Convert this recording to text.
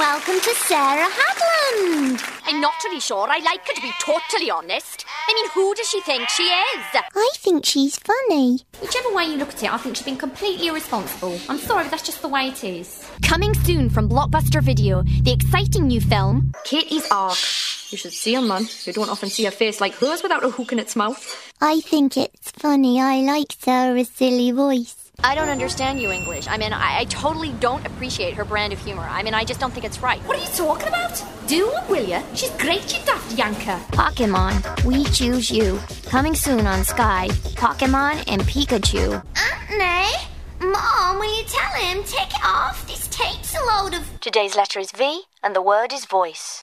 welcome to Sarah Hadland. I'm not really sure I like her, to be totally honest. I mean, who does she think she is? I think she's funny. Whichever way you look at it, I think she's been completely irresponsible. I'm sorry, but that's just the way it is. Coming soon from Blockbuster Video, the exciting new film, Katie's Ark. You should see her, man. You don't often see a face like hers without a hook in its mouth. I think it's funny. I like Sarah's silly voice. I don't understand you, English. I mean, I totally don't appreciate her brand of humour. I mean, I just don't think it's right. What are you talking about? Do one, will you? She's great, you daft yanker. Pokemon, we choose you. Coming soon on Sky. Pokemon and Pikachu. Nay, Mom, will you tell him? Take it off. This tape's a load of... Today's letter is V, and the word is voice.